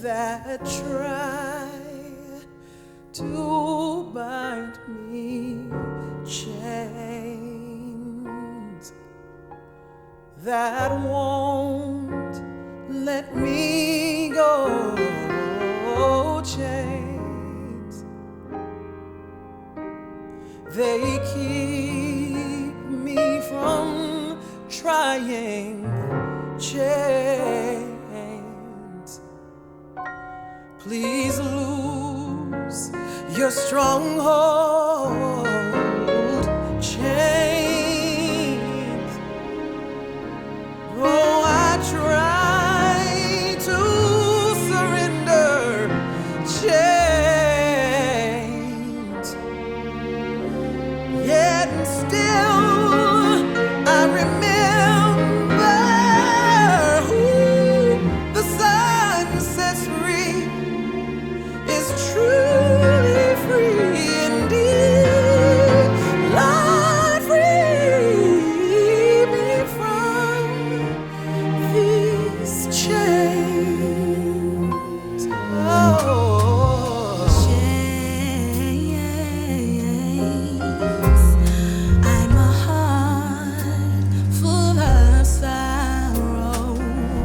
that try to bind me, chains that won't let me go, chains, they keep me from trying, chains, please lose your stronghold, chains. Oh, I try to surrender, chains, yet still I remember who the sun sets free is truly free indeed. Lord, free me from these chains. Oh, chains. I'm a heart full of sorrow.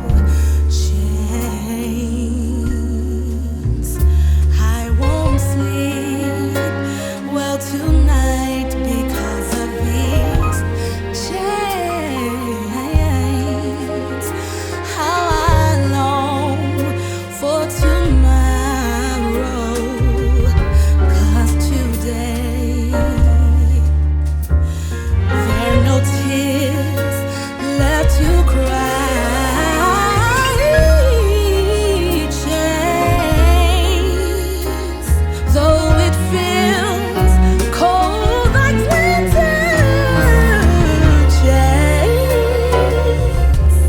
Chains. I won't sleep well tonight because of these chains. How I long for tomorrow, 'cause today there are no tears left to cry. Chains, though it feels cold like winter. Chains,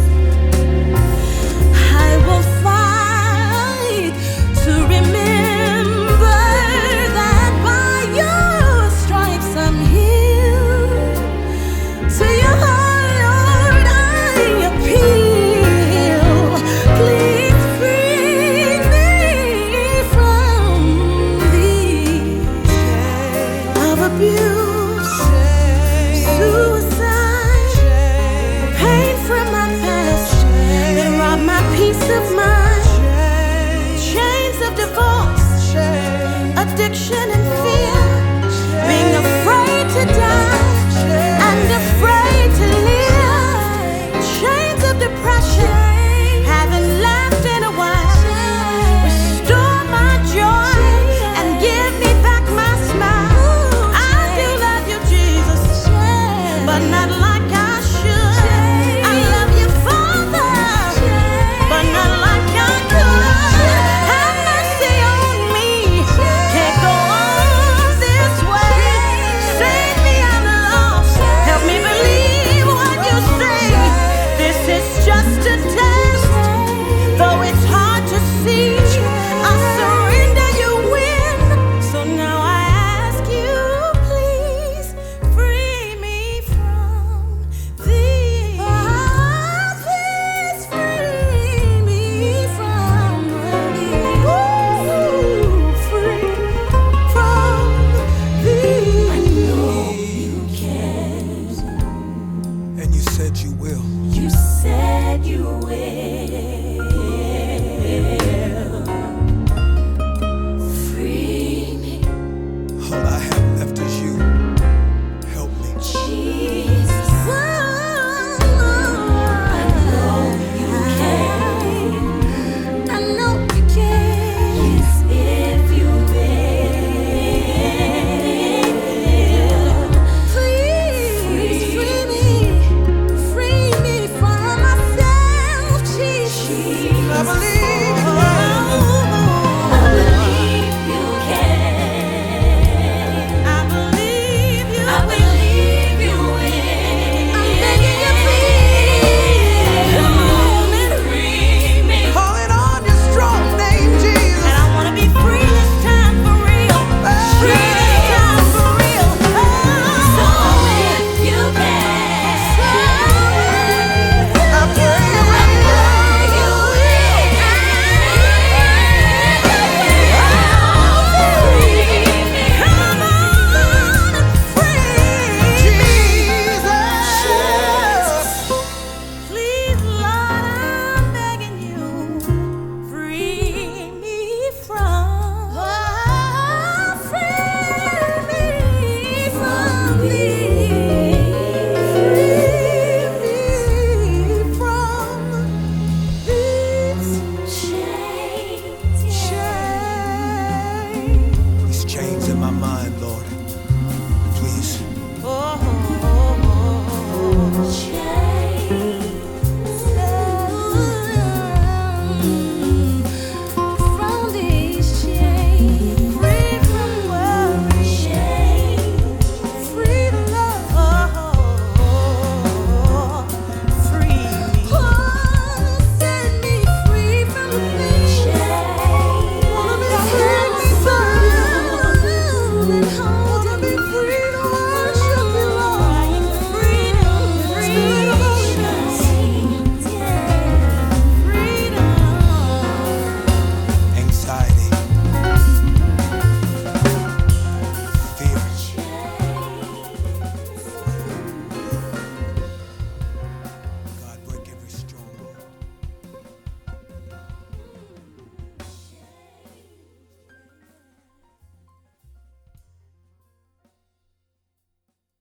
I will fight to remember that by your stripes I'm healed. To your heart, Lord, I appeal. Please free me from these of abuse, suicide, pain from my past that rob my peace of mind. Chains of divorce, addiction and fear, being afraid to die and afraid to live. Chains of depression, haven't laughed in a while. Restore my joy and give me back my smile. I do love you, Jesus, but not like I should. I love you, Father, but not like I could. Have mercy on me. Can't go on this way. Save me, I'm lost. Help me believe what you say. This is just a test, though it's hard to see. I surrender, you win. So now I ask you, please free me from these. Please free me from these. Free from these. I know you can. and you said you will. You said you will.